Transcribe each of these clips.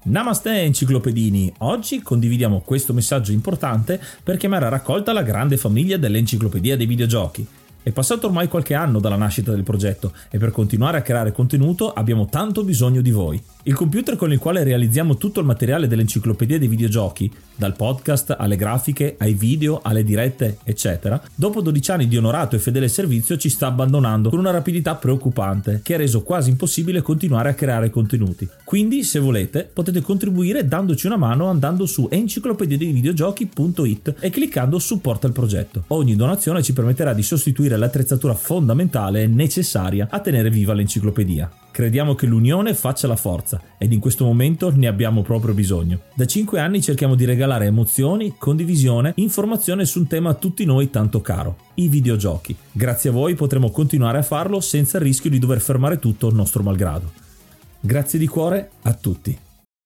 Namaste enciclopedini, oggi condividiamo questo messaggio importante per chiamare a raccolta la grande famiglia dell'Enciclopedia dei Videogiochi. È passato ormai qualche anno dalla nascita del progetto e per continuare a creare contenuto abbiamo tanto bisogno di voi. Il computer con il quale realizziamo tutto il materiale dell'Enciclopedia dei Videogiochi, dal podcast alle grafiche, ai video, alle dirette, eccetera, dopo 12 anni di onorato e fedele servizio ci sta abbandonando con una rapidità preoccupante che ha reso quasi impossibile continuare a creare contenuti. Quindi, se volete, potete contribuire dandoci una mano andando su enciclopediadeivideogiochi.it e cliccando supporta il progetto. Ogni donazione ci permetterà di sostituire l'attrezzatura fondamentale e necessaria a tenere viva l'enciclopedia. Crediamo che l'unione faccia la forza ed in questo momento ne abbiamo proprio bisogno. Da 5 anni cerchiamo di regalare emozioni, condivisione, informazione su un tema a tutti noi tanto caro, i videogiochi. Grazie a voi potremo continuare a farlo senza il rischio di dover fermare tutto nostro malgrado. Grazie di cuore a tutti.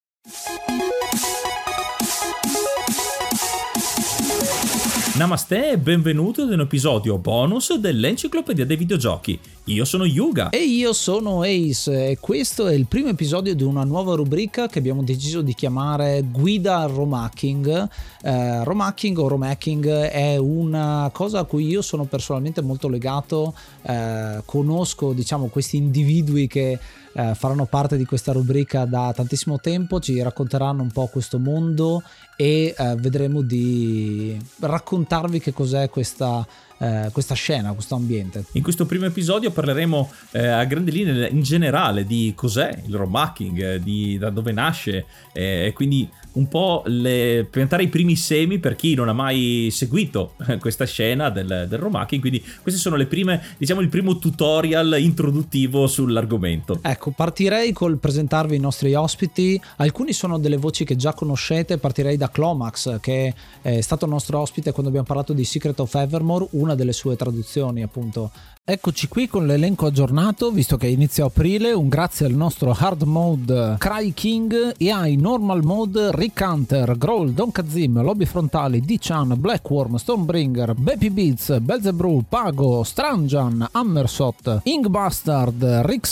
Namaste e benvenuti ad un episodio bonus dell'Enciclopedia dei Videogiochi. Io sono Yuga. E io sono Ace e questo è il primo episodio di una nuova rubrica che abbiamo deciso di chiamare Guida al Romhacking. Romhacking o Romhacking è una cosa a cui io sono personalmente molto legato. Conosco, questi individui che faranno parte di questa rubrica da tantissimo tempo, ci racconteranno un po' questo mondo e vedremo di raccontarvi che cos'è questa scena, questo ambiente. In questo primo episodio parleremo a grandi linee in generale di cos'è il romhacking, da dove nasce e quindi un po' piantare i primi semi per chi non ha mai seguito questa scena del romhacking. Quindi queste sono le prime, il primo tutorial introduttivo sull'argomento. Ecco, partirei col presentarvi i nostri ospiti. Alcuni sono delle voci che già conoscete. Partirei da Clomax, che è stato nostro ospite quando abbiamo parlato di Secret of Evermore, una delle sue traduzioni appunto. Eccoci qui con l'elenco aggiornato, visto che inizia aprile. Un grazie al nostro hard mode Cry King e ai normal mode Rick Hunter, Growl, Don Kazim, Lobby Frontali, D-Chan, Blackworm, Stormbringer, Baby Beats, Belzebrew, Pago, Stranjan, Hammersot, Ingbastard,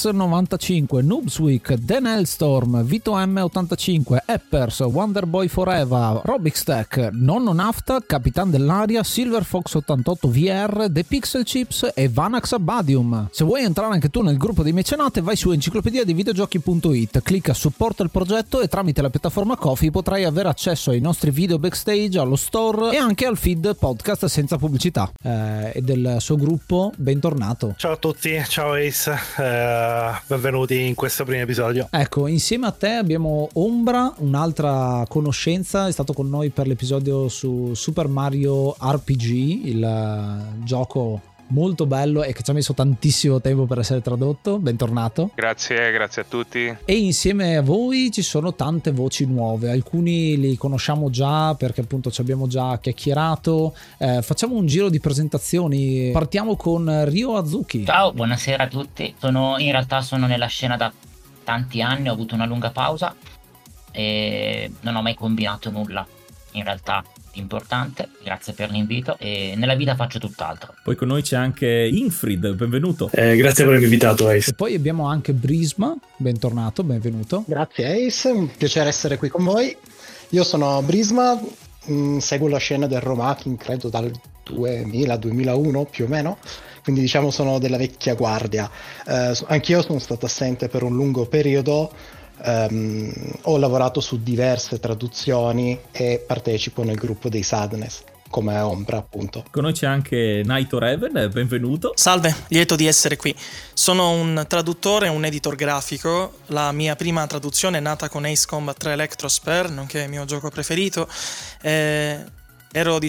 Rix95, Noobsweek, Dan Hellstorm, Vito M85, Eppers, Wonderboy Forever, Robixtech, Nonno Nafta, Capitan dell'Aria, Silver Fox 88 VR, The Pixel Chips e Vanax Abadium. Se vuoi entrare anche tu nel gruppo dei mecenate, vai su enciclopediadeivideogiochi.it, clicca supporta il progetto e tramite la piattaforma Ko-fi potrai avere accesso ai nostri video backstage, allo store e anche al feed podcast senza pubblicità. E del suo gruppo, bentornato. Ciao a tutti, ciao Ace, benvenuti in questo primo episodio. Ecco, insieme a te abbiamo Ombra, un'altra conoscenza, è stato con noi per l'episodio su Super Mario RPG, il gioco molto bello e che ci ha messo tantissimo tempo per essere tradotto. Bentornato. Grazie a tutti. E insieme a voi ci sono tante voci nuove, alcuni li conosciamo già perché appunto ci abbiamo già chiacchierato. Facciamo un giro di presentazioni, partiamo con Ryo Azuki. Ciao, buonasera a tutti. In realtà sono nella scena da tanti anni, ho avuto una lunga pausa e non ho mai combinato nulla in realtà importante. Grazie per l'invito e nella vita faccio tutt'altro. Poi con noi c'è anche Infrid, benvenuto. Grazie per avermi invitato, Ace. E poi abbiamo anche Brisma, bentornato, benvenuto. Grazie Ace, un piacere essere qui con voi. Io sono Brisma, seguo la scena del romhacking credo dal 2000-2001 più o meno, quindi sono della vecchia guardia. Anch'io sono stato assente per un lungo periodo. Ho lavorato su diverse traduzioni e partecipo nel gruppo dei Sadness come Ombra, appunto. Con noi c'è anche Naito Raven, benvenuto. Salve, lieto di essere qui. Sono un traduttore e un editor grafico. La mia prima traduzione è nata con Ace Combat 3 Electrosphere, nonché il mio gioco preferito. Ero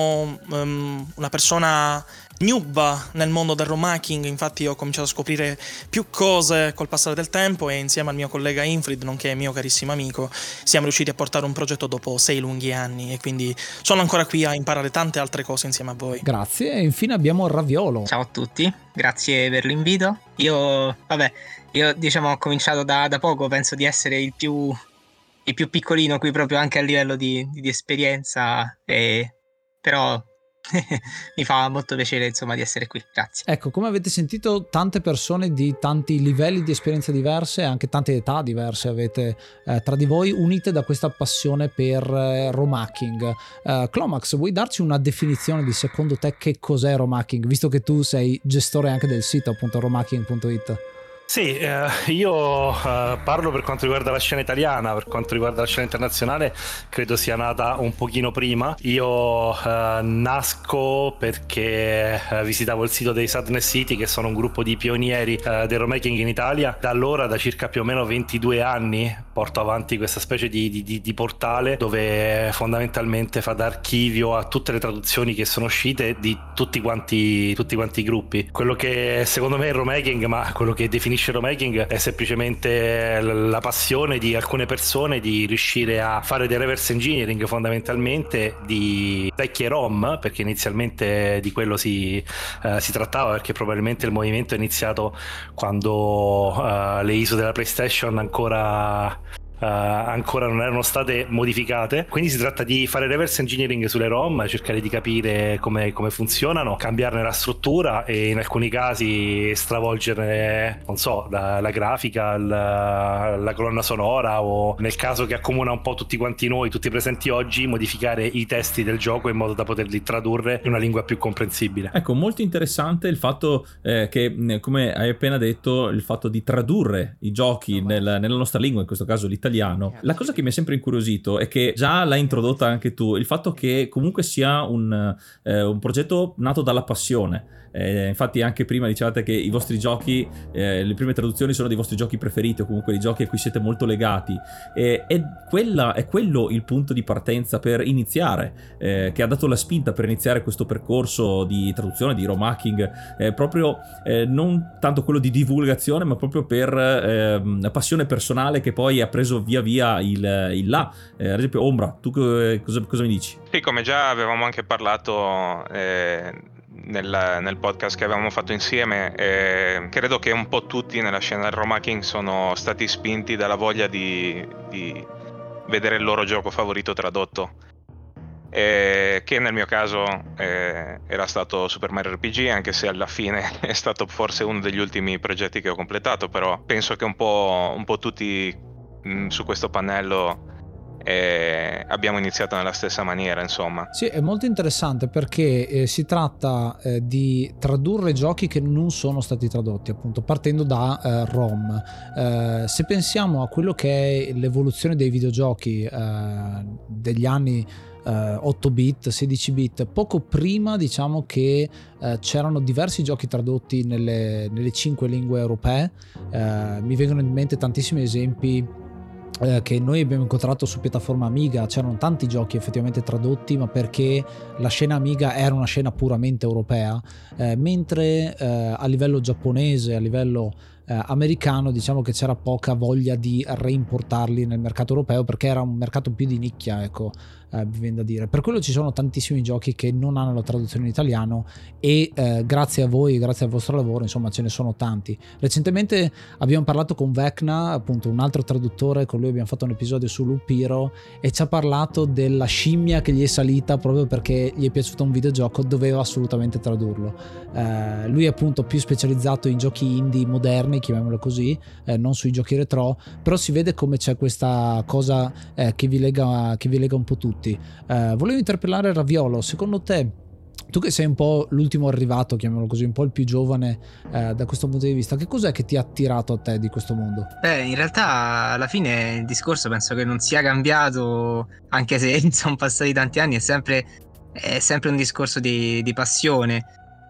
una persona noob nel mondo del romhacking, infatti ho cominciato a scoprire più cose col passare del tempo e insieme al mio collega Infrid, nonché mio carissimo amico, siamo riusciti a portare un progetto dopo 6 lunghi anni e quindi sono ancora qui a imparare tante altre cose insieme a voi. Grazie. E infine abbiamo Raviolo. Ciao a tutti, grazie per l'invito. Io ho cominciato da poco, penso di essere il più piccolino qui proprio anche a livello di esperienza, però Mi fa molto piacere insomma di essere qui, grazie. Ecco, come avete sentito, tante persone di tanti livelli di esperienza diverse, anche tante età diverse avete tra di voi, unite da questa passione per romhacking. Clomax, vuoi darci una definizione di secondo te che cos'è romhacking, visto che tu sei gestore anche del sito appunto romhacking.it? Sì, io parlo per quanto riguarda la scena italiana. Per quanto riguarda la scena internazionale credo sia nata un pochino prima. Io nasco perché visitavo il sito dei Sadness City, che sono un gruppo di pionieri del romhacking in Italia. Da allora, da circa più o meno 22 anni, porto avanti questa specie di portale dove fondamentalmente fa da archivio a tutte le traduzioni che sono uscite di tutti quanti i gruppi. Quello che secondo me è il romhacking, ma quello che definisce romhacking è semplicemente la passione di alcune persone di riuscire a fare del reverse engineering fondamentalmente di vecchie ROM, perché inizialmente di quello si trattava, perché probabilmente il movimento è iniziato quando le ISO della PlayStation ancora non erano state modificate. Quindi si tratta di fare reverse engineering sulle ROM, cercare di capire come funzionano, cambiarne la struttura e in alcuni casi stravolgere, non so, la grafica, la colonna sonora, o nel caso che accomuna un po' tutti quanti noi, tutti presenti oggi, modificare i testi del gioco in modo da poterli tradurre in una lingua più comprensibile. Ecco, molto interessante il fatto che, come hai appena detto, il fatto di tradurre i giochi nella nostra lingua, in questo caso l'italiano. La cosa che mi è sempre incuriosito è che già l'hai introdotta anche tu, il fatto che comunque sia un progetto nato dalla passione. Infatti anche prima dicevate che i vostri giochi, le prime traduzioni sono dei vostri giochi preferiti, o comunque dei giochi a cui siete molto legati, è quello il punto di partenza per iniziare, che ha dato la spinta per iniziare questo percorso di traduzione, di romhacking, proprio non tanto quello di divulgazione, ma proprio per la passione personale che poi ha preso via via il là. Ad esempio, Ombra, tu cosa mi dici? Sì, come già avevamo anche parlato nel podcast che avevamo fatto insieme, credo che un po' tutti nella scena del romhacking sono stati spinti dalla voglia di vedere il loro gioco favorito tradotto, che nel mio caso era stato Super Mario RPG, anche se alla fine è stato forse uno degli ultimi progetti che ho completato, però penso che un po' tutti su questo pannello abbiamo iniziato nella stessa maniera, insomma. Sì, è molto interessante perché si tratta di tradurre giochi che non sono stati tradotti, appunto partendo da ROM. Se pensiamo a quello che è l'evoluzione dei videogiochi degli anni 8 bit, 16 bit, poco prima diciamo che c'erano diversi giochi tradotti nelle 5 lingue europee. Mi vengono in mente tantissimi esempi che noi abbiamo incontrato su piattaforma Amiga. C'erano tanti giochi effettivamente tradotti, ma perché la scena Amiga era una scena puramente europea, mentre a livello giapponese, a livello americano, diciamo che c'era poca voglia di reimportarli nel mercato europeo, perché era un mercato più di nicchia, ecco, mi viene da dire. Per quello ci sono tantissimi giochi che non hanno la traduzione in italiano e grazie a voi, grazie al vostro lavoro, insomma, ce ne sono tanti. Recentemente abbiamo parlato con Vecna, appunto un altro traduttore, con lui abbiamo fatto un episodio su Lupiro e ci ha parlato della scimmia che gli è salita proprio perché gli è piaciuto un videogioco, doveva assolutamente tradurlo. Lui è appunto più specializzato in giochi indie moderni, chiamiamolo così, non sui giochi retro, però si vede come c'è questa cosa che vi lega un po' tutti. Volevo interpellare Raviolo, secondo te, tu che sei un po' l'ultimo arrivato, chiamiamolo così, un po' il più giovane da questo punto di vista, che cos'è che ti ha attirato a te di questo mondo? In realtà alla fine il discorso penso che non sia cambiato, anche se sono passati tanti anni, è sempre un discorso di passione.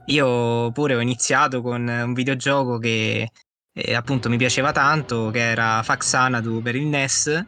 Io pure ho iniziato con un videogioco che appunto mi piaceva tanto, che era Faxanadu per il NES,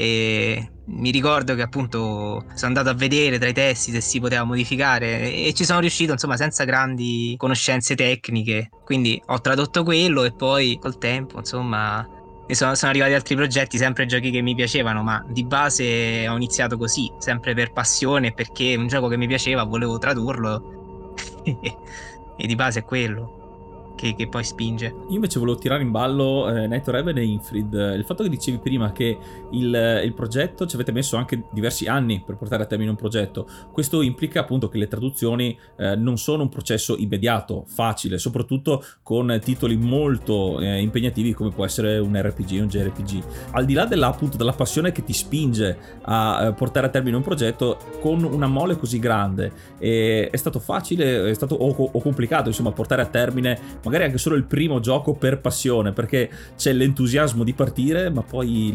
e mi ricordo che appunto sono andato a vedere tra i testi se si poteva modificare e ci sono riuscito, insomma, senza grandi conoscenze tecniche. Quindi ho tradotto quello e poi col tempo, insomma, sono arrivati altri progetti, sempre giochi che mi piacevano, ma di base ho iniziato così, sempre per passione, perché un gioco che mi piaceva volevo tradurlo e di base è quello. che poi spinge. Io invece volevo tirare in ballo Night Raven e Infrid. Il fatto che dicevi prima che il progetto ci avete messo anche diversi anni per portare a termine un progetto, questo implica appunto che le traduzioni non sono un processo immediato, facile, soprattutto con titoli molto impegnativi come può essere un RPG, un JRPG. Al di là della passione che ti spinge a portare a termine un progetto con una mole così grande, è stato facile, è stato o complicato insomma portare a termine magari anche solo il primo gioco per passione, perché c'è l'entusiasmo di partire ma poi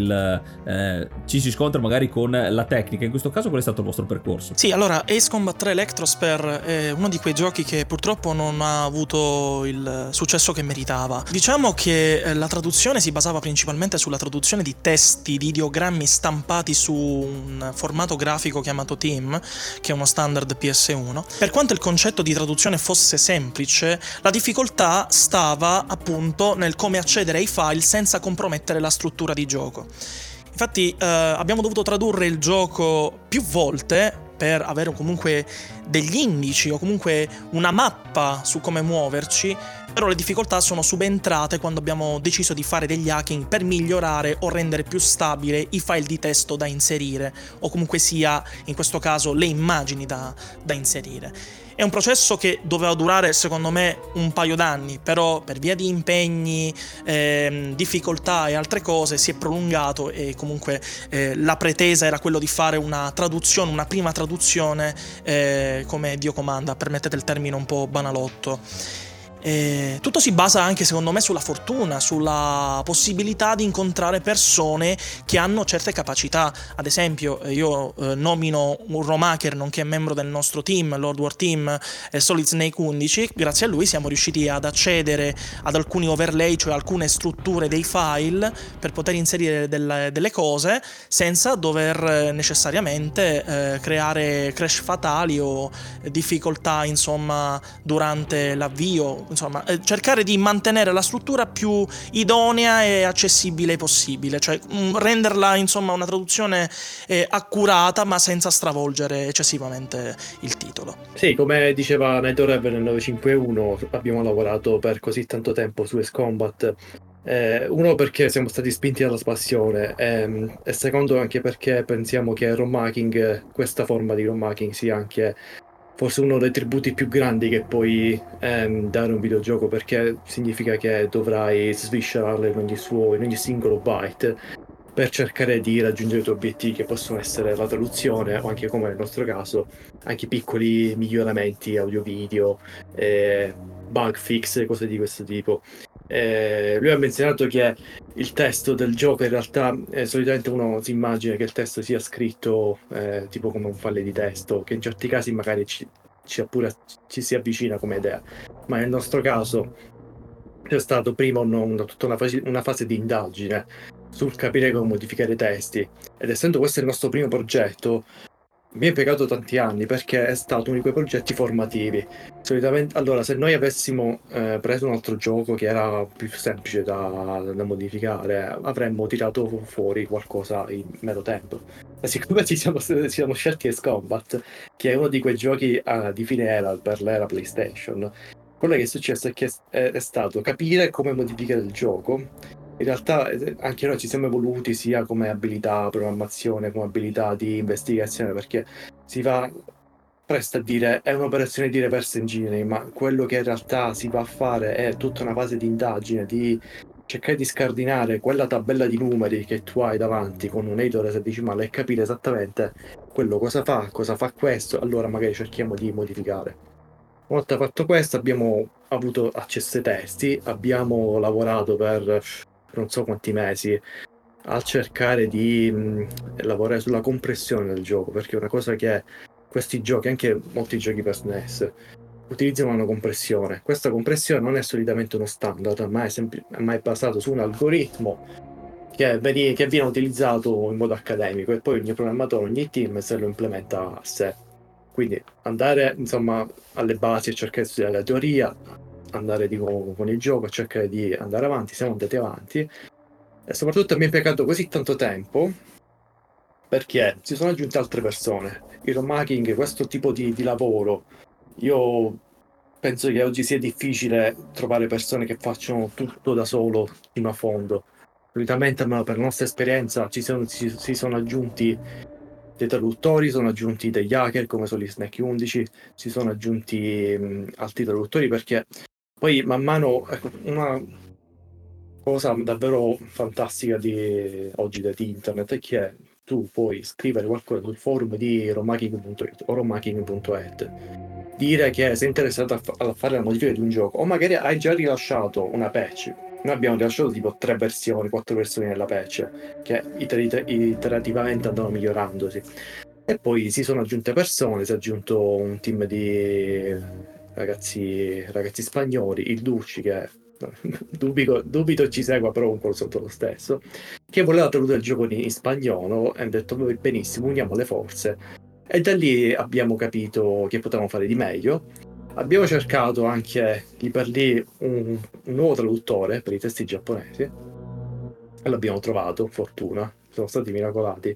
ci si scontra magari con la tecnica. In questo caso qual è stato il vostro percorso? Sì, allora Ace Combat 3 Electrosphere è uno di quei giochi che purtroppo non ha avuto il successo che meritava. Diciamo che la traduzione si basava principalmente sulla traduzione di testi, di ideogrammi stampati su un formato grafico chiamato TIM, che è uno standard PS1. Per quanto il concetto di traduzione fosse semplice, la difficoltà stava appunto nel come accedere ai file senza compromettere la struttura di gioco. Infatti abbiamo dovuto tradurre il gioco più volte per avere comunque degli indici o comunque una mappa su come muoverci, però le difficoltà sono subentrate quando abbiamo deciso di fare degli hacking per migliorare o rendere più stabile i file di testo da inserire, o comunque sia in questo caso le immagini da inserire. È un processo che doveva durare secondo me un paio d'anni, però per via di impegni, difficoltà e altre cose si è prolungato, e comunque la pretesa era quello di fare una traduzione, una prima traduzione come Dio comanda, permettete il termine un po' banalotto. Tutto si basa anche secondo me sulla fortuna, sulla possibilità di incontrare persone che hanno certe capacità. Ad esempio io nomino un Romaker nonché membro del nostro team, Lord War Team, Solid Snake 11. Grazie a lui siamo riusciti ad accedere ad alcuni overlay, cioè alcune strutture dei file, per poter inserire delle cose senza dover necessariamente creare crash fatali o difficoltà insomma durante l'avvio. Insomma, cercare di mantenere la struttura più idonea e accessibile possibile, cioè renderla insomma una traduzione accurata ma senza stravolgere eccessivamente il titolo. Sì, come diceva Night Raven nel 951, abbiamo lavorato per così tanto tempo su Ace Combat. Uno, perché siamo stati spinti dalla passione, e secondo anche perché pensiamo che questa forma di room hacking sia anche forse uno dei tributi più grandi che puoi dare a un videogioco, perché significa che dovrai sviscerarlo in ogni singolo byte per cercare di raggiungere i tuoi obiettivi, che possono essere la traduzione o anche, come nel nostro caso, anche piccoli miglioramenti audio-video, bug fix, cose di questo tipo. Lui ha menzionato che il testo del gioco in realtà solitamente uno si immagina che il testo sia scritto tipo come un file di testo, che in certi casi magari ci si avvicina come idea, ma nel nostro caso c'è stato prima tutta una fase di indagine sul capire come modificare i testi, ed essendo questo il nostro primo progetto mi è impiegato tanti anni, perché è stato uno di quei progetti formativi. Solitamente, allora, se noi avessimo preso un altro gioco che era più semplice da modificare, avremmo tirato fuori qualcosa in meno tempo. Ma siccome ci siamo scelti Ace Combat, che è uno di quei giochi di fine era per l'era PlayStation, quello che è successo è che è stato capire come modificare il gioco. In realtà anche noi ci siamo evoluti sia come abilità programmazione, come abilità di investigazione, perché si va presto a dire è un'operazione di reverse engineering, ma quello che in realtà si va a fare è tutta una fase di indagine, di cercare di scardinare quella tabella di numeri che tu hai davanti con un editor esadesimale e capire esattamente quello cosa fa questo, allora magari cerchiamo di modificare. Una volta fatto questo abbiamo avuto accesso ai testi, abbiamo lavorato per non so quanti mesi a cercare di lavorare sulla compressione del gioco, perché è una cosa che questi giochi, anche molti giochi per SNES, utilizzano una compressione. Questa compressione non è solitamente uno standard, ma è basato su un algoritmo che viene utilizzato in modo accademico, e poi ogni programmatore, ogni team se lo implementa a sé. Quindi andare insomma alle basi e cercare di studiare la teoria, andare con il gioco, cercare di andare avanti. Siamo andati avanti, e soprattutto mi è impiegato così tanto tempo perché si sono aggiunte altre persone. Il room hacking, questo tipo di lavoro, io penso che oggi sia difficile trovare persone che facciano tutto da solo fino a fondo. Solitamente, almeno per la nostra esperienza, si sono aggiunti dei traduttori, sono aggiunti degli hacker come sono gli Snack 11, si sono aggiunti altri traduttori, perché poi man mano, ecco, una cosa davvero fantastica di oggi di internet è che tu puoi scrivere qualcosa sul forum di romhacking.it o romhacking.it, dire che sei interessato a fare la modifica di un gioco, o magari hai già rilasciato una patch. Noi abbiamo rilasciato tipo 3 versioni, 4 versioni della patch, che iterativamente andano migliorandosi. E poi si sono aggiunte persone, si è aggiunto un team di ragazzi spagnoli, il Ducci, che dubito ci segua, però un po' sotto lo stesso, che voleva tradurre il gioco in spagnolo, e ha detto benissimo, uniamo le forze, e da lì abbiamo capito che potevamo fare di meglio. Abbiamo cercato anche lì per lì un nuovo traduttore per i testi giapponesi, e l'abbiamo trovato, fortuna, siamo stati miracolati,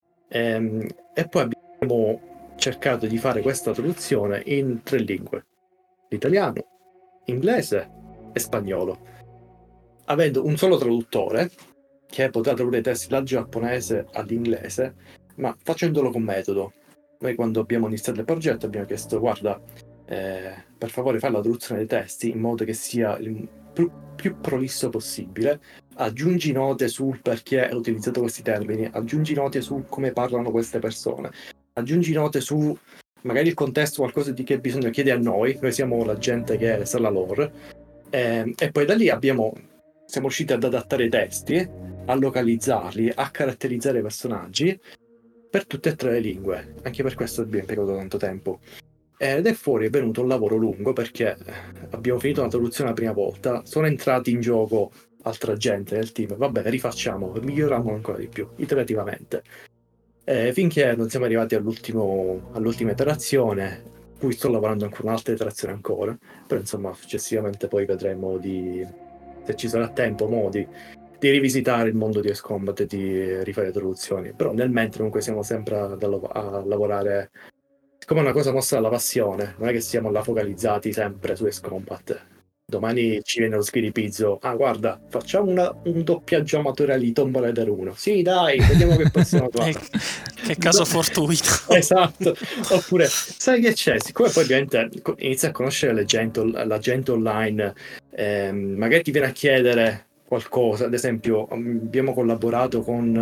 e poi abbiamo cercato di fare questa traduzione in 3 lingue: l'italiano, inglese e spagnolo, avendo un solo traduttore che poteva tradurre i testi dal giapponese all'inglese, ma facendolo con metodo. Noi, quando abbiamo iniziato il progetto, abbiamo chiesto: guarda, per favore fai la traduzione dei testi in modo che sia il più prolisso possibile, aggiungi note sul perché hai utilizzato questi termini, aggiungi note su come parlano queste persone, aggiungi note su magari il contesto, qualcosa di che bisogna chiedere a noi siamo la gente che sa la lore, e poi da lì siamo riusciti ad adattare i testi, a localizzarli, a caratterizzare i personaggi per tutte e 3 le lingue. Anche per questo abbiamo impiegato tanto tempo. Ed è venuto un lavoro lungo, perché abbiamo finito la traduzione la prima volta, sono entrati in gioco altra gente nel team, va bene, rifacciamo, miglioriamo ancora di più, iterativamente, finché non siamo arrivati all'ultima iterazione, cui sto lavorando ancora un'altra iterazione ancora, però insomma successivamente poi vedremo se ci sarà tempo, modi di rivisitare il mondo di Ace Combat e di rifare traduzioni. Però nel mentre comunque siamo sempre a lavorare come una cosa mossa dalla passione, non è che siamo là focalizzati sempre su Ace Combat. Domani ci viene lo schiripizzo: ah guarda, facciamo un doppiaggio amatoriale di Tomb Raider 1, sì dai, vediamo che possiamo fare. Che caso fortuito. Esatto. Oppure sai che c'è, siccome poi ovviamente inizi a conoscere la gente online, magari ti viene a chiedere qualcosa. Ad esempio abbiamo collaborato con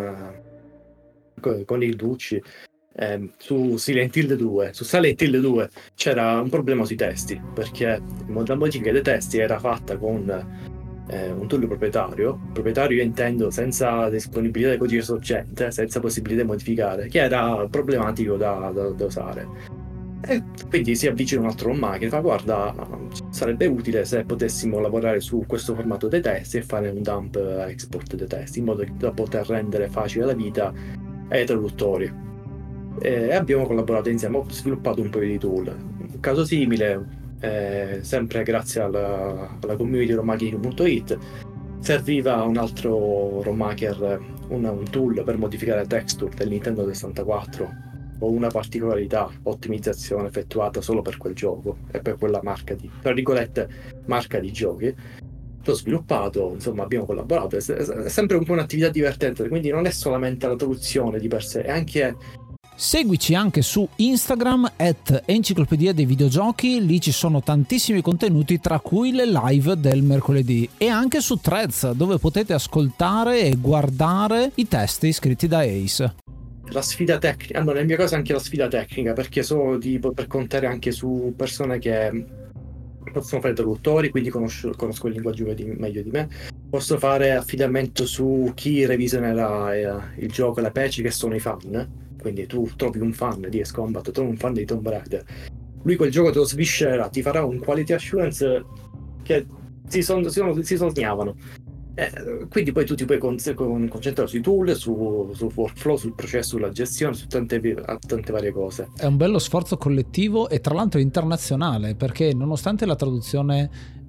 il Ducci su Silent Hill 2. Su Silent Hill 2 c'era un problema sui testi, perché la modifica dei testi era fatta con un tool proprietario io intendo senza disponibilità del codice sorgente, senza possibilità di modificare, che era problematico da usare. E quindi si avvicina un altro romhacker e fa: guarda, sarebbe utile se potessimo lavorare su questo formato dei testi e fare un dump export dei testi, in modo da poter rendere facile la vita ai traduttori. E abbiamo collaborato insieme, ho sviluppato un paio di tool. Un caso simile, sempre grazie alla community romhacking.it, serviva un altro romhacker un tool per modificare la texture del Nintendo 64 o una particolarità, ottimizzazione effettuata solo per quel gioco e per quella marca tra virgolette marca di giochi. L'ho sviluppato, insomma abbiamo collaborato, è sempre un po' un'attività divertente, quindi non è solamente la traduzione di per sé, è anche... Seguici anche su Instagram @enciclopedia dei videogiochi, lì ci sono tantissimi contenuti, tra cui le live del mercoledì, e anche su Threads, dove potete ascoltare e guardare i testi scritti da Ace. La sfida tecnica, nel mio caso anche la sfida tecnica, perché sono tipo per contare anche su persone che possono fare traduttori, quindi conosco il linguaggio meglio di me, posso fare affidamento su chi revisionerà il gioco e la patch, che sono i fan. Quindi tu trovi un fan di Ace Combat, trovi un fan di Tomb Raider, lui quel gioco te lo sviscererà, ti farà un quality assurance che si sognavano. Quindi poi tu ti puoi concentrare sui tool, sul workflow, sul processo, sulla gestione, su tante varie cose. È un bello sforzo collettivo, e tra l'altro internazionale, perché nonostante la traduzione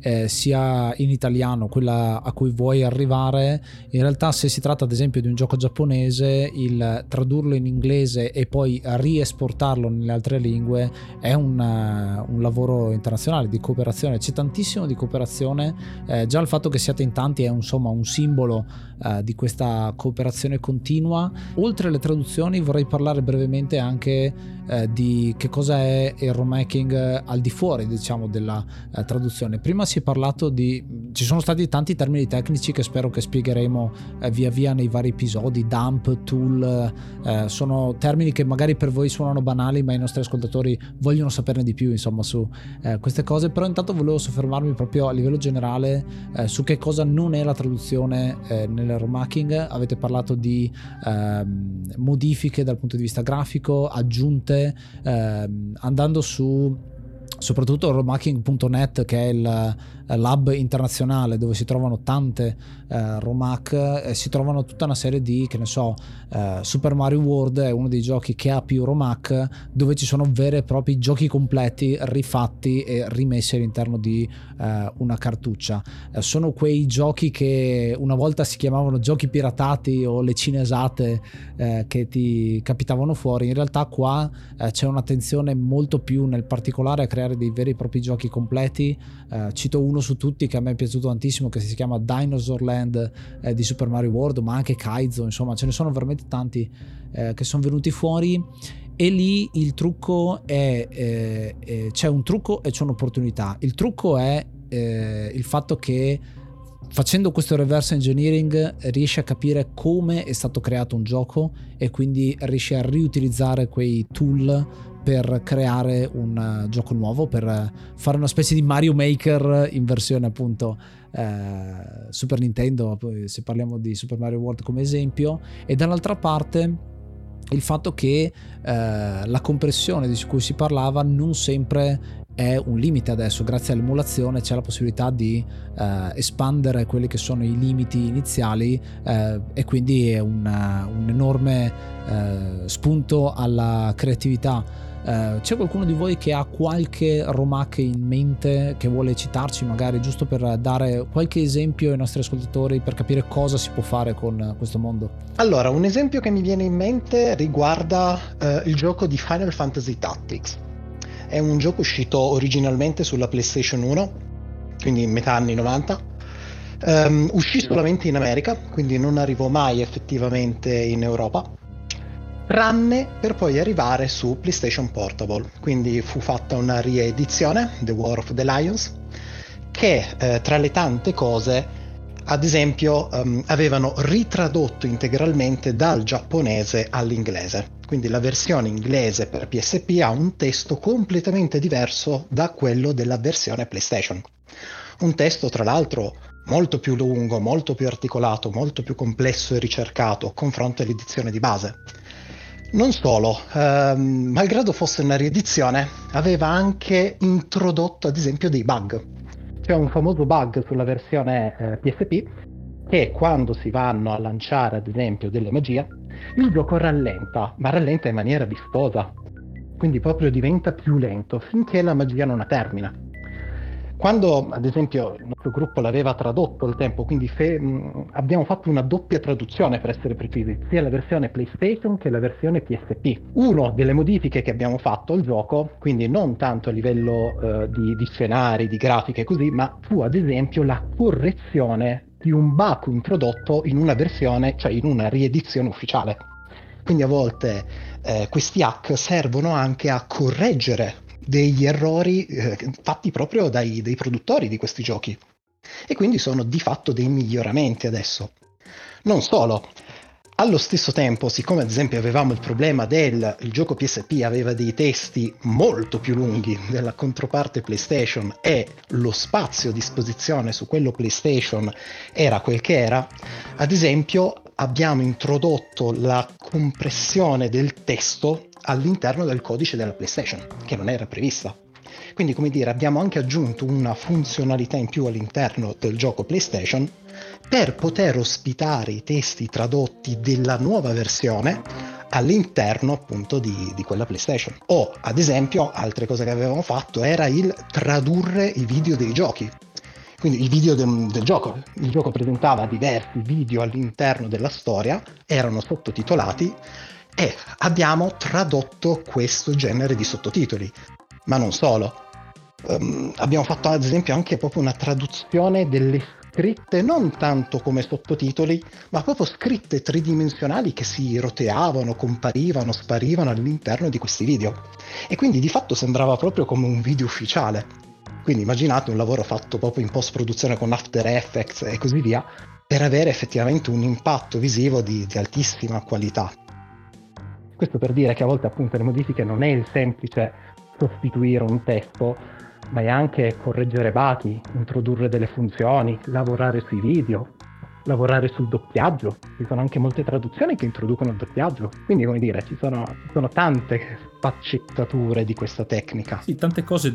sia in italiano quella a cui vuoi arrivare. In realtà, se si tratta ad esempio di un gioco giapponese, il tradurlo in inglese e poi riesportarlo nelle altre lingue è un lavoro internazionale di cooperazione. C'è tantissimo di cooperazione, già il fatto che siate in tanti è insomma un simbolo di questa cooperazione continua. Oltre alle traduzioni vorrei parlare brevemente anche di che cosa è il romacking al di fuori, diciamo, della traduzione. Prima si è parlato ci sono stati tanti termini tecnici che spero che spiegheremo via via nei vari episodi. Dump, tool, sono termini che magari per voi suonano banali, ma i nostri ascoltatori vogliono saperne di più, insomma, su queste cose. Però intanto volevo soffermarmi proprio a livello generale su che cosa non è la traduzione nel romacking. Avete parlato di modifiche dal punto di vista grafico, aggiunte, andando su soprattutto romacking.net, che è il lab internazionale dove si trovano tante romac, si trovano tutta una serie di, che ne so, Super Mario World è uno dei giochi che ha più romac, dove ci sono veri e propri giochi completi rifatti e rimessi all'interno di una cartuccia. Sono quei giochi che una volta si chiamavano giochi piratati o le cinesate che ti capitavano fuori. In realtà qua c'è un'attenzione molto più nel particolare a creare dei veri e propri giochi completi. Cito uno su tutti che a me è piaciuto tantissimo, che si chiama Dinosaur Land di Super Mario World, ma anche Kaizo, insomma ce ne sono veramente tanti che sono venuti fuori. E lì il trucco è c'è un trucco e c'è un'opportunità. Il trucco è il fatto che facendo questo reverse engineering riesci a capire come è stato creato un gioco e quindi riesci a riutilizzare quei tool per creare un gioco nuovo, per fare una specie di Mario Maker in versione appunto Super Nintendo, se parliamo di Super Mario World come esempio. E dall'altra parte il fatto che la compressione di cui si parlava non sempre è un limite. Adesso grazie all'emulazione c'è la possibilità di espandere quelli che sono i limiti iniziali e quindi è un enorme spunto alla creatività. C'è qualcuno di voi che ha qualche romac in mente che vuole citarci, magari giusto per dare qualche esempio ai nostri ascoltatori per capire cosa si può fare con questo mondo? Allora, un esempio che mi viene in mente riguarda il gioco di Final Fantasy Tactics. È un gioco uscito originalmente sulla PlayStation 1, quindi in metà anni 90. Uscì solamente in America, quindi non arrivò mai effettivamente in Europa, tranne per poi arrivare su PlayStation Portable. Quindi fu fatta una riedizione, The War of the Lions, che tra le tante cose, ad esempio, avevano ritradotto integralmente dal giapponese all'inglese. Quindi la versione inglese per PSP ha un testo completamente diverso da quello della versione PlayStation. Un testo, tra l'altro, molto più lungo, molto più articolato, molto più complesso e ricercato a confronto all'edizione di base. Non solo, malgrado fosse una riedizione, aveva anche introdotto ad esempio dei bug. C'è un famoso bug sulla versione PSP che quando si vanno a lanciare ad esempio delle magie, il gioco rallenta, ma rallenta in maniera vistosa, quindi proprio diventa più lento finché la magia non termina. Quando ad esempio il nostro gruppo l'aveva tradotto al tempo, quindi abbiamo fatto una doppia traduzione per essere precisi, sia la versione PlayStation che la versione PSP. Una delle modifiche che abbiamo fatto al gioco, quindi non tanto a livello di scenari, di grafiche così, ma fu ad esempio la correzione di un bug introdotto in una versione, cioè in una riedizione ufficiale. Quindi a volte questi hack servono anche a correggere degli errori fatti proprio dai produttori di questi giochi, e quindi sono di fatto dei miglioramenti adesso. Non solo, allo stesso tempo, siccome ad esempio avevamo il problema il gioco PSP aveva dei testi molto più lunghi della controparte PlayStation e lo spazio a disposizione su quello PlayStation era quel che era, ad esempio abbiamo introdotto la compressione del testo all'interno del codice della PlayStation, che non era prevista. Quindi, come dire, abbiamo anche aggiunto una funzionalità in più all'interno del gioco PlayStation per poter ospitare i testi tradotti della nuova versione all'interno appunto di quella PlayStation. O, ad esempio, altre cose che avevamo fatto era il tradurre i video dei giochi. quindi il video del gioco. Il gioco presentava diversi video all'interno della storia, erano sottotitolati e abbiamo tradotto questo genere di sottotitoli. Ma non solo. Abbiamo fatto ad esempio anche proprio una traduzione delle scritte, non tanto come sottotitoli, ma proprio scritte tridimensionali che si roteavano, comparivano, sparivano all'interno di questi video. E quindi di fatto sembrava proprio come un video ufficiale. Quindi immaginate un lavoro fatto proprio in post-produzione con After Effects e così via, per avere effettivamente un impatto visivo di altissima qualità. Questo per dire che a volte appunto le modifiche non è il semplice sostituire un testo, ma è anche correggere bughi, introdurre delle funzioni, lavorare sui video, lavorare sul doppiaggio. Ci sono anche molte traduzioni che introducono il doppiaggio, quindi come dire, ci sono tante sfaccettature di questa tecnica. Sì, tante cose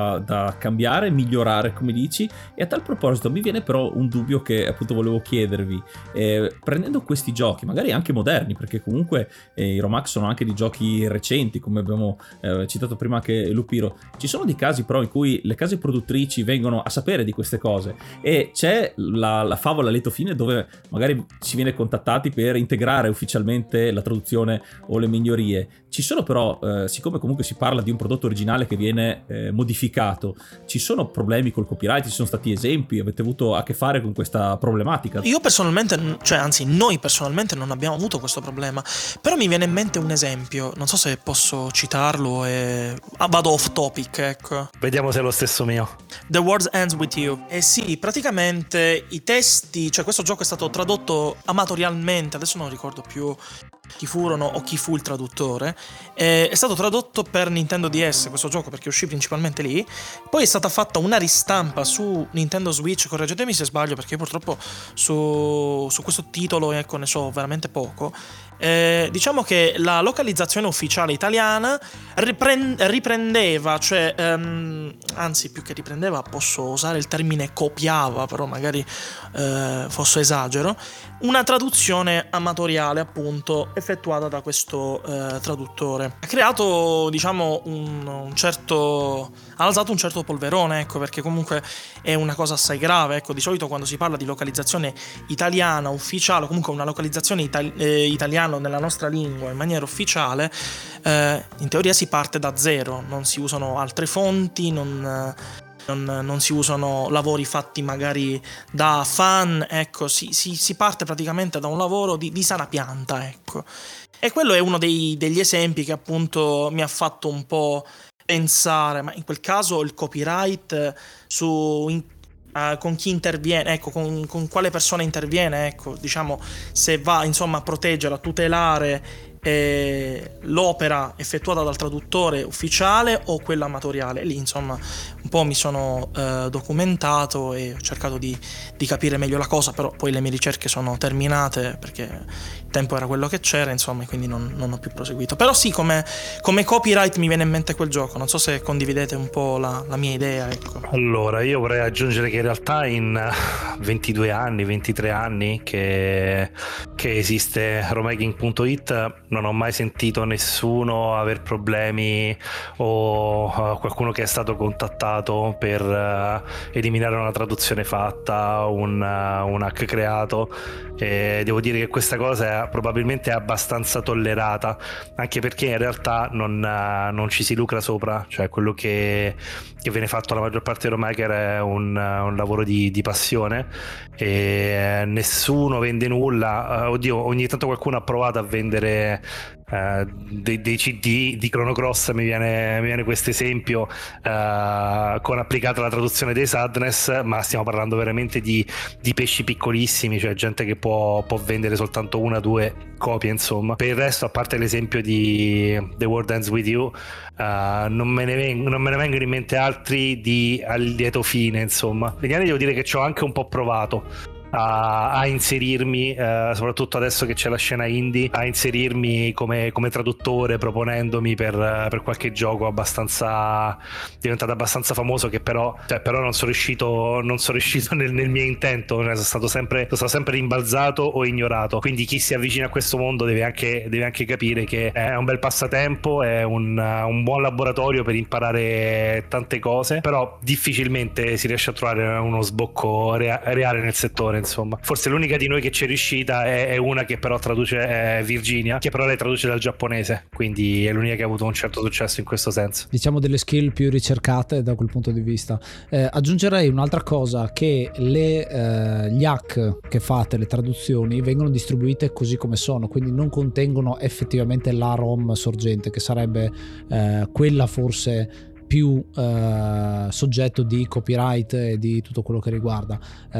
da cambiare, migliorare, come dici. E a tal proposito mi viene però un dubbio che appunto volevo chiedervi. Prendendo questi giochi, magari anche moderni, perché comunque i Romax sono anche di giochi recenti, come abbiamo citato prima anche Lupiro, ci sono dei casi però in cui le case produttrici vengono a sapere di queste cose e c'è la favola a lieto fine dove magari si viene contattati per integrare ufficialmente la traduzione o le migliorie. Ci sono però, siccome comunque si parla di un prodotto originale che viene modificato, ci sono problemi col copyright? Ci sono stati esempi? Avete avuto a che fare con questa problematica? Io personalmente, cioè anzi noi personalmente non abbiamo avuto questo problema, però mi viene in mente un esempio, non so se posso citarlo e vado off topic, ecco. Vediamo se è lo stesso mio. The World Ends With You. E sì, praticamente i testi, cioè questo gioco è stato tradotto amatorialmente, adesso non ricordo più chi furono o chi fu il traduttore. È stato tradotto per Nintendo DS questo gioco, perché uscì principalmente lì. Poi è stata fatta una ristampa su Nintendo Switch, correggetemi se sbaglio perché io purtroppo su questo titolo ecco ne so veramente poco. Diciamo che la localizzazione ufficiale italiana riprendeva, cioè anzi più che riprendeva posso usare il termine copiava, però magari forse esagero, una traduzione amatoriale appunto effettuata da questo traduttore. Ha creato diciamo ha alzato un certo polverone, ecco, perché comunque è una cosa assai grave, ecco. Di solito quando si parla di localizzazione italiana ufficiale, o comunque una localizzazione italiana nella nostra lingua in maniera ufficiale, in teoria si parte da zero, non si usano altre fonti, non si usano lavori fatti magari da fan, ecco, si parte praticamente da un lavoro di sana pianta, ecco. E quello è uno degli esempi che appunto mi ha fatto un po' pensare, ma in quel caso il copyright con chi interviene, ecco, con quale persona interviene, ecco, diciamo, se va insomma a proteggere, a tutelare l'opera effettuata dal traduttore ufficiale o quella amatoriale. Lì insomma un po' mi sono documentato e ho cercato di capire meglio la cosa, però poi le mie ricerche sono terminate perché il tempo era quello che c'era, insomma, e quindi non ho più proseguito. Però sì, come copyright mi viene in mente quel gioco, non so se condividete un po' la mia idea, ecco. Allora, io vorrei aggiungere che in realtà in 22 anni, 23 anni che esiste Romaking.it non ho mai sentito nessuno aver problemi o qualcuno che è stato contattato per eliminare una traduzione fatta, un hack creato. E devo dire che questa cosa probabilmente è abbastanza tollerata, anche perché in realtà non ci si lucra sopra, cioè quello che viene fatto alla maggior parte dei romaker è un lavoro di passione e nessuno vende nulla. Oddio, ogni tanto qualcuno ha provato a vendere dei CD di Chrono Cross, mi viene questo esempio con applicata la traduzione dei Sadness, ma stiamo parlando veramente di pesci piccolissimi, cioè gente che può vendere soltanto una o due copie, insomma. Per il resto, a parte l'esempio di The World Ends With You, non me ne vengono in mente altri a lieto fine, insomma. Negli anni devo dire che ci ho anche un po' provato, a inserirmi, soprattutto adesso che c'è la scena indie, a inserirmi come traduttore, proponendomi per qualche gioco diventato abbastanza famoso, che però non sono riuscito nel mio intento, sono stato sempre rimbalzato o ignorato. Quindi chi si avvicina a questo mondo deve anche capire che è un bel passatempo, è un buon laboratorio per imparare tante cose, però difficilmente si riesce a trovare uno sbocco reale nel settore, insomma. Forse l'unica di noi che ci è riuscita è una che però traduce, è Virginia, che però lei traduce dal giapponese, quindi è l'unica che ha avuto un certo successo in questo senso. Diciamo delle skill più ricercate da quel punto di vista. Aggiungerei un'altra cosa, che gli hack che fate, le traduzioni, vengono distribuite così come sono, quindi non contengono effettivamente la ROM sorgente, che sarebbe quella forse più soggetto di copyright e di tutto quello che riguarda.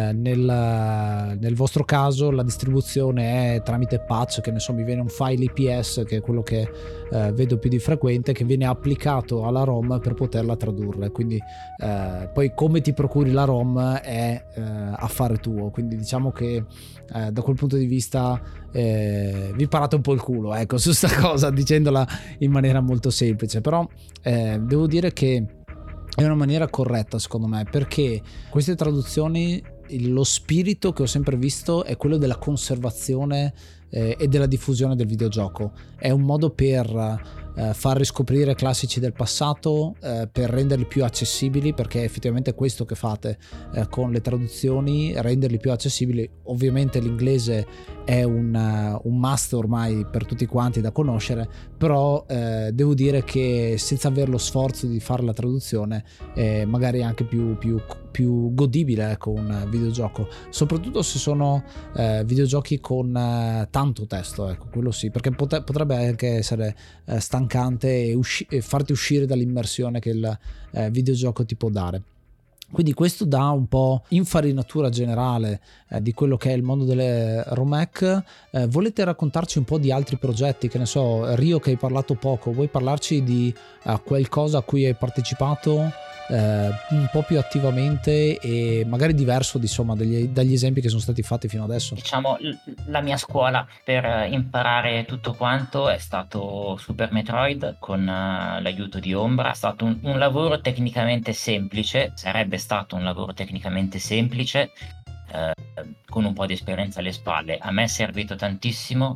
Nel vostro caso la distribuzione è tramite patch, che ne so, mi viene un file IPS, che è quello che vedo più di frequente, che viene applicato alla ROM per poterla tradurre, quindi poi come ti procuri la ROM è affare tuo, quindi diciamo che da quel punto di vista vi parate un po' il culo, ecco, su sta cosa, dicendola in maniera molto semplice, però devo dire che è una maniera corretta secondo me, perché queste traduzioni, lo spirito che ho sempre visto è quello della conservazione e della diffusione del videogioco. È un modo per far riscoprire classici del passato, per renderli più accessibili, perché è effettivamente questo che fate con le traduzioni, renderli più accessibili. Ovviamente l'inglese è un must ormai per tutti quanti da conoscere, però devo dire che senza avere lo sforzo di fare la traduzione magari anche più godibile, ecco, un videogioco, soprattutto se sono videogiochi con tanto testo, ecco, quello sì, perché potrebbe anche essere stancante e farti uscire dall'immersione che il videogioco ti può dare. Quindi questo dà un po' infarinatura generale di quello che è il mondo delle ROM-hack. Volete raccontarci un po' di altri progetti? Che ne so, Rio, che hai parlato poco, vuoi parlarci di qualcosa a cui hai partecipato un po' più attivamente e magari diverso, insomma, dagli esempi che sono stati fatti fino adesso? Diciamo, la mia scuola per imparare tutto quanto è stato Super Metroid con l'aiuto di Ombra. È stato un lavoro tecnicamente semplice, sarebbe stato un lavoro tecnicamente semplice, con un po' di esperienza alle spalle. A me è servito tantissimo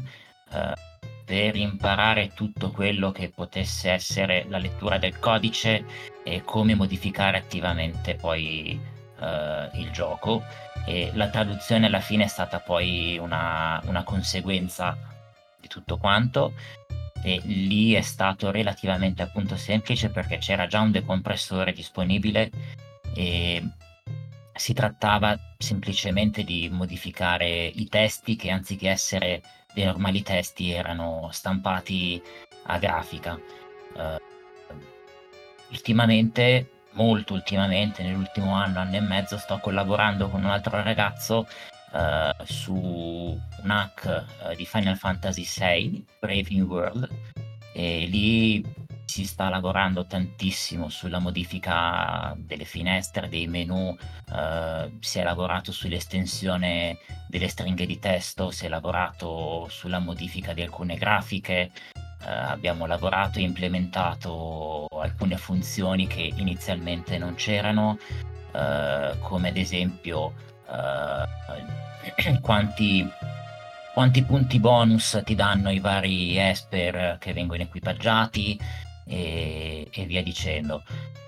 per imparare tutto quello che potesse essere la lettura del codice e come modificare attivamente poi il gioco, e la traduzione alla fine è stata poi una conseguenza di tutto quanto, e lì è stato relativamente appunto semplice perché c'era già un decompressore disponibile e si trattava semplicemente di modificare i testi, che anziché essere dei normali testi erano stampati a grafica. Molto ultimamente, nell'ultimo anno e mezzo, sto collaborando con un altro ragazzo su un hack di Final Fantasy VI, Brave New World, e lì si sta lavorando tantissimo sulla modifica delle finestre, dei menu, si è lavorato sull'estensione delle stringhe di testo, si è lavorato sulla modifica di alcune grafiche, abbiamo lavorato e implementato alcune funzioni che inizialmente non c'erano, come ad esempio quanti punti bonus ti danno i vari Esper che vengono equipaggiati e via dicendo.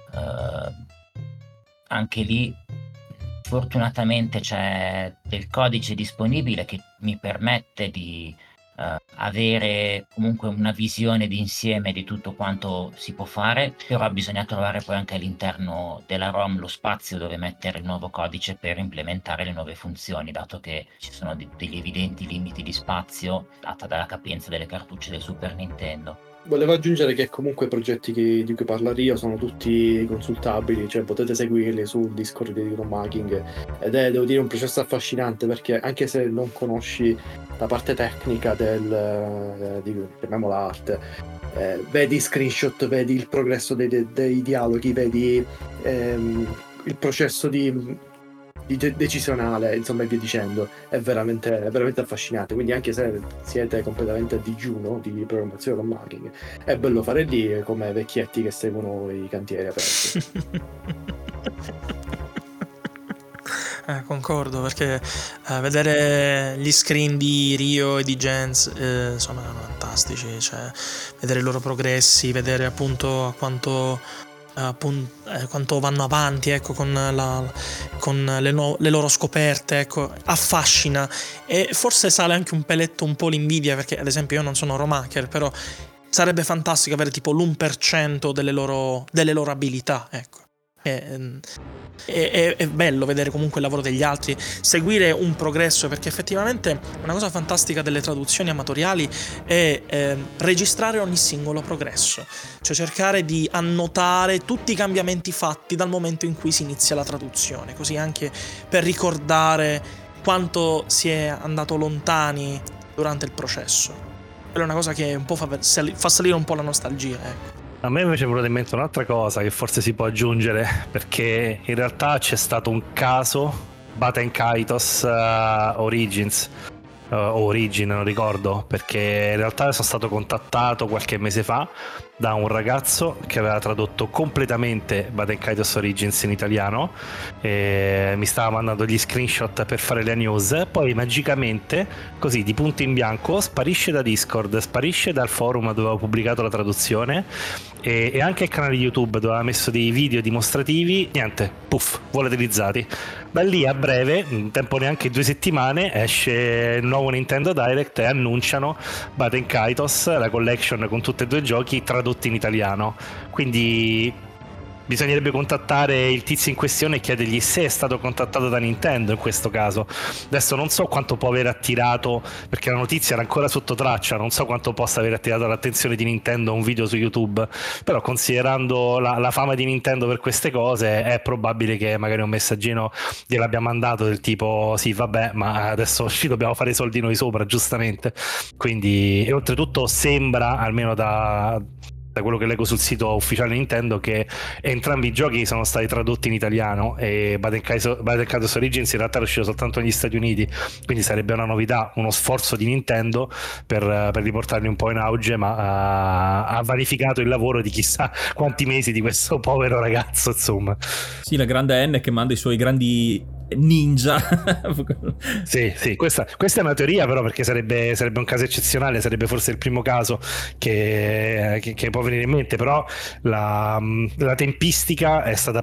Anche lì fortunatamente c'è del codice disponibile che mi permette di avere comunque una visione d'insieme di tutto quanto si può fare, però bisogna trovare poi anche all'interno della ROM lo spazio dove mettere il nuovo codice per implementare le nuove funzioni, dato che ci sono degli evidenti limiti di spazio data dalla capienza delle cartucce del Super Nintendo. Volevo aggiungere che comunque i progetti di cui parla Rio sono tutti consultabili, cioè potete seguirli sul Discord di ROM Hacking, ed è, devo dire, un processo affascinante, perché anche se non conosci la parte tecnica chiamiamola arte, vedi screenshot, vedi il progresso dei dialoghi, vedi il processo di decisionale, insomma, e via dicendo, è veramente affascinante. Quindi anche se siete completamente a digiuno di programmazione con marketing, è bello fare lì come vecchietti che seguono i cantieri aperti. Concordo, perché vedere gli screen di Rio e di Jens sono fantastici, cioè vedere i loro progressi, vedere appunto quanto vanno avanti, ecco, con le loro scoperte, ecco, affascina, e forse sale anche un peletto un po' l'invidia, perché ad esempio io non sono romaker, però sarebbe fantastico avere tipo l'1% delle loro abilità, ecco. È bello vedere comunque il lavoro degli altri, seguire un progresso, perché effettivamente una cosa fantastica delle traduzioni amatoriali è registrare ogni singolo progresso, cioè cercare di annotare tutti i cambiamenti fatti dal momento in cui si inizia la traduzione, così anche per ricordare quanto si è andato lontani durante il processo. Quella è una cosa che un po' fa salire un po' la nostalgia, ecco. A me invece è venuta in mente un'altra cosa che forse si può aggiungere, perché in realtà c'è stato un caso, Baten Kaitos Origins, o Origin, non ricordo, perché in realtà sono stato contattato qualche mese fa da un ragazzo che aveva tradotto completamente Baten Kaitos Origins in italiano, e mi stava mandando gli screenshot per fare le news, poi magicamente, così di punto in bianco, sparisce da Discord, sparisce dal forum dove avevo pubblicato la traduzione, e anche il canale YouTube dove aveva messo dei video dimostrativi, niente, puff, volatilizzati. Da lì a breve, in tempo neanche 2 settimane, esce il nuovo Nintendo Direct e annunciano Baten Kaitos, la collection con tutti e 2 giochi tradotti in italiano. Quindi bisognerebbe contattare il tizio in questione e chiedergli se è stato contattato da Nintendo in questo caso. Adesso non so quanto può aver attirato, perché la notizia era ancora sotto traccia, non so quanto possa aver attirato l'attenzione di Nintendo un video su YouTube, però considerando la fama di Nintendo per queste cose è probabile che magari un messaggino gliel'abbia mandato del tipo sì vabbè, ma adesso ci dobbiamo fare i soldi noi sopra, giustamente. Quindi, e oltretutto sembra, almeno da quello che leggo sul sito ufficiale Nintendo, che entrambi i giochi sono stati tradotti in italiano, e Baten Kaitos Origins in realtà è uscito soltanto negli Stati Uniti, quindi sarebbe una novità, uno sforzo di Nintendo per riportarli un po' in auge, ma ha vanificato il lavoro di chissà quanti mesi di questo povero ragazzo, insomma. Sì, la grande N che manda i suoi grandi ninja. sì, questa è una teoria, però, perché sarebbe un caso eccezionale, sarebbe forse il primo caso che può venire in mente, però la tempistica è stata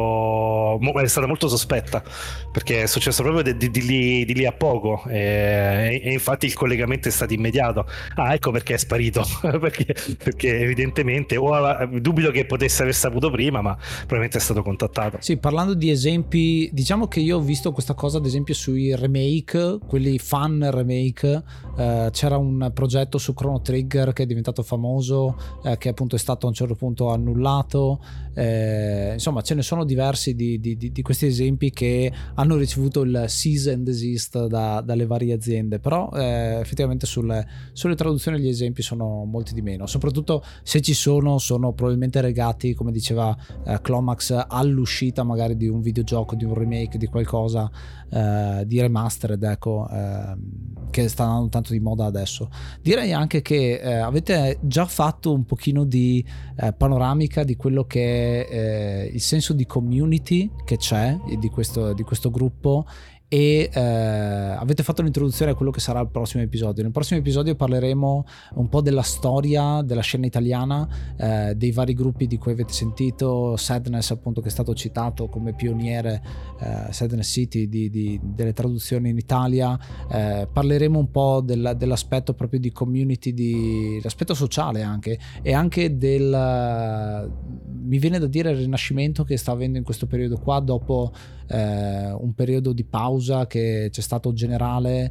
molto sospetta, perché è successo proprio di lì a poco, e infatti il collegamento è stato immediato. Ecco perché è sparito, perché evidentemente, dubito che potesse aver saputo prima, ma probabilmente è stato contattato. Sì, parlando di esempi, diciamo che io ho visto questa cosa ad esempio sui remake, quelli fan remake. C'era un progetto su Chrono Trigger che è diventato famoso, che appunto è stato a un certo punto annullato. Insomma, ce ne sono diversi di questi esempi che hanno ricevuto il cease and desist dalle varie aziende, però effettivamente sulle traduzioni gli esempi sono molti di meno, soprattutto se ci sono probabilmente legati, come diceva Clomax, all'uscita magari di un videogioco, di un remake, di qualcosa di remastered, ecco, che sta andando tanto di moda adesso. Direi anche che avete già fatto un pochino di panoramica di quello che è il senso di community che c'è di questo gruppo, e avete fatto l'introduzione a quello che sarà il prossimo episodio. Nel prossimo episodio parleremo un po' della storia della scena italiana, dei vari gruppi di cui avete sentito, Sadness appunto, che è stato citato come pioniere, Sadness City delle traduzioni in Italia. Parleremo un po' dell'aspetto proprio di community, l'aspetto sociale anche, e anche mi viene da dire il rinascimento che sta avendo in questo periodo qua, dopo un periodo di pausa pausa che c'è stato generale,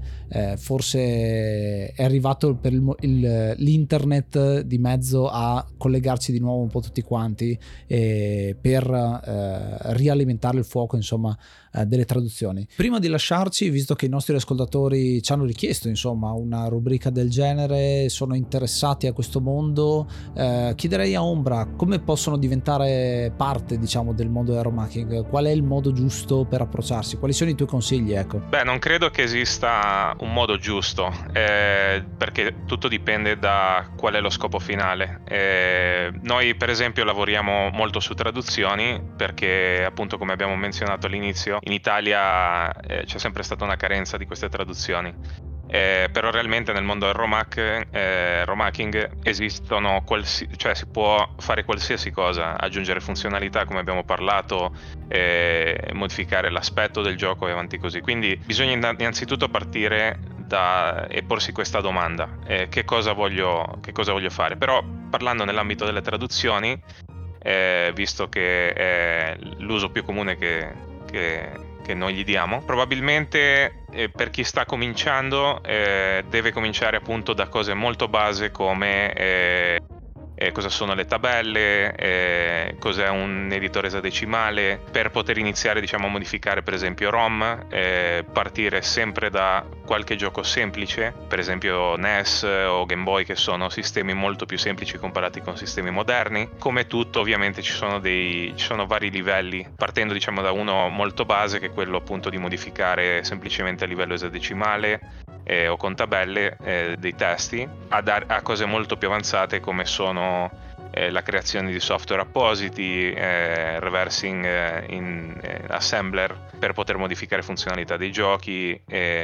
forse è arrivato per l'internet di mezzo a collegarci di nuovo un po' tutti quanti per rialimentare il fuoco, insomma, delle traduzioni. Prima di lasciarci, visto che i nostri ascoltatori ci hanno richiesto, insomma, una rubrica del genere, sono interessati a questo mondo, chiederei a Ombra come possono diventare parte, diciamo, del mondo del aeromarketing. Qual è il modo giusto per approcciarsi? Quali sono i tuoi consigli, ecco? Beh, non credo che esista un modo giusto, perché tutto dipende da qual è lo scopo finale. Noi per esempio lavoriamo molto su traduzioni perché, appunto, come abbiamo menzionato all'inizio, in Italia c'è sempre stata una carenza di queste traduzioni. Però realmente nel mondo del romhacking esistono cioè si può fare qualsiasi cosa, aggiungere funzionalità come abbiamo parlato, modificare l'aspetto del gioco e avanti così. Quindi bisogna innanzitutto partire e porsi questa domanda: che cosa voglio fare? Però parlando nell'ambito delle traduzioni, visto che è l'uso più comune che noi gli diamo, probabilmente per chi sta cominciando deve cominciare appunto da cose molto base come cosa sono le tabelle, cos'è un editore esadecimale, per poter iniziare, diciamo, a modificare per esempio ROM, partire sempre da qualche gioco semplice, per esempio NES o Game Boy, che sono sistemi molto più semplici comparati con sistemi moderni. Come tutto, ovviamente ci sono vari livelli, partendo, diciamo, da uno molto base, che è quello appunto di modificare semplicemente a livello esadecimale o con tabelle dei testi, a cose molto più avanzate come sono la creazione di software appositi, reversing in assembler per poter modificare funzionalità dei giochi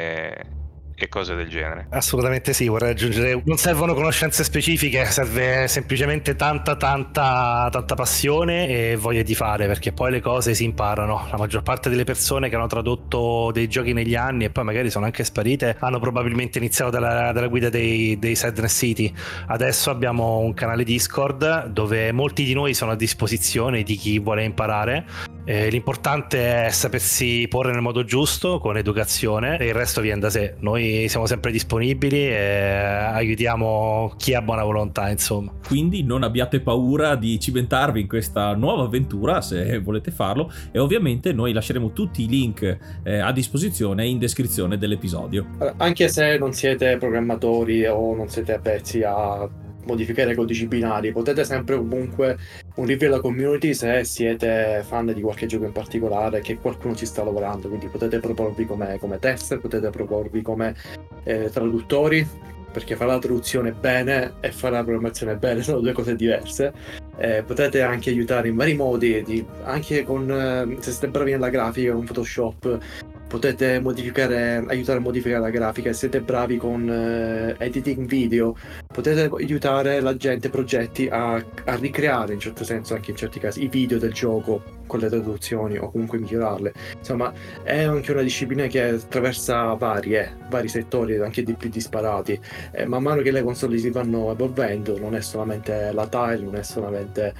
e cose del genere. Assolutamente sì, vorrei aggiungere, non servono conoscenze specifiche, serve semplicemente tanta passione e voglia di fare, perché poi le cose si imparano. La maggior parte delle persone che hanno tradotto dei giochi negli anni e poi magari sono anche sparite hanno probabilmente iniziato dalla guida dei Sadness City. Adesso abbiamo un canale Discord dove molti di noi sono a disposizione di chi vuole imparare. L'importante è sapersi porre nel modo giusto, con educazione, e il resto viene da sé. Noi siamo sempre disponibili e aiutiamo chi ha buona volontà, insomma. Quindi non abbiate paura di cimentarvi in questa nuova avventura se volete farlo, e ovviamente noi lasceremo tutti i link a disposizione in descrizione dell'episodio. Anche se non siete programmatori o non siete avvezzi a modificare codici binari, potete sempre comunque unirvi alla community se siete fan di qualche gioco in particolare che qualcuno ci sta lavorando, quindi potete proporvi come tester, potete proporvi come traduttori, perché fare la traduzione bene e fare la programmazione bene sono due cose diverse. Potete anche aiutare in vari modi, anche con se siete bravi nella grafica con Photoshop potete aiutare a modificare la grafica. Se siete bravi con editing video, potete aiutare la gente, progetti a ricreare, in certo senso, anche in certi casi, i video del gioco con le traduzioni o comunque migliorarle. Insomma, è anche una disciplina che attraversa vari settori, anche di più disparati. Man mano che le console si vanno evolvendo, non è solamente la tile, non è solamente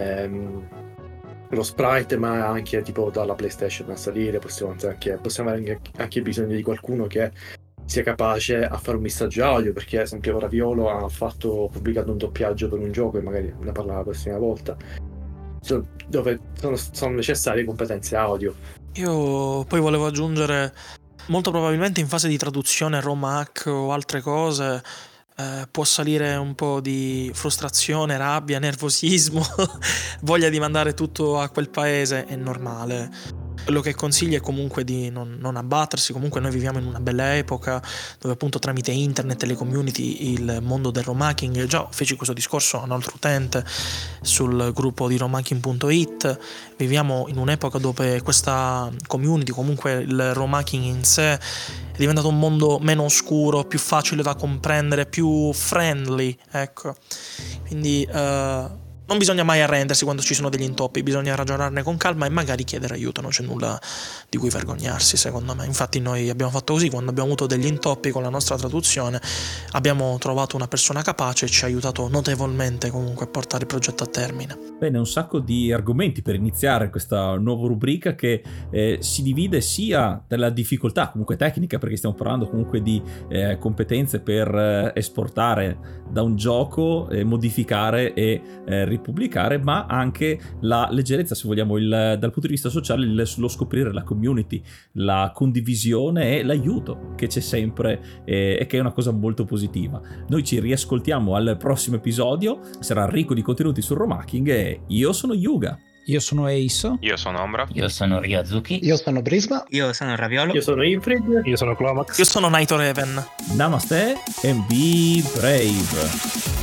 lo sprite, ma anche tipo dalla PlayStation a salire, possiamo avere anche bisogno di qualcuno che sia capace a fare un missaggio audio, perché ad esempio Raviolo ha pubblicato un doppiaggio per un gioco, e magari ne parlerà la prossima volta, dove sono necessarie competenze audio. Io poi volevo aggiungere, molto probabilmente in fase di traduzione ROM-hack o altre cose può salire un po' di frustrazione, rabbia, nervosismo, voglia di mandare tutto a quel paese, è normale. Quello che consiglio è comunque di non abbattersi. Comunque noi viviamo in una bella epoca dove appunto tramite internet e le community il mondo del romhacking, già feci questo discorso a un altro utente sul gruppo di romhacking.it, viviamo in un'epoca dove questa community, comunque il romhacking in sé, è diventato un mondo meno oscuro, più facile da comprendere, più friendly, ecco. Quindi non bisogna mai arrendersi quando ci sono degli intoppi, bisogna ragionarne con calma e magari chiedere aiuto, non c'è nulla di cui vergognarsi secondo me. Infatti noi abbiamo fatto così, quando abbiamo avuto degli intoppi con la nostra traduzione abbiamo trovato una persona capace e ci ha aiutato notevolmente comunque a portare il progetto a termine. Bene, un sacco di argomenti per iniziare questa nuova rubrica che si divide sia dalla difficoltà comunque tecnica, perché stiamo parlando comunque di competenze per esportare da un gioco, modificare e ripubblicare, ma anche la leggerezza, se vogliamo, dal punto di vista sociale, lo scoprire la community, la condivisione e l'aiuto che c'è sempre e che è una cosa molto positiva. Noi ci riascoltiamo al prossimo episodio, sarà ricco di contenuti sul Romhacking e io sono Yuga. Io sono Ace. Io sono Ombra. Io sono Ryazuki. Io sono Brisma. Io sono Raviolo. Io sono Infrid. Io sono Clomax. Io sono Naito Raven. Namaste and be brave.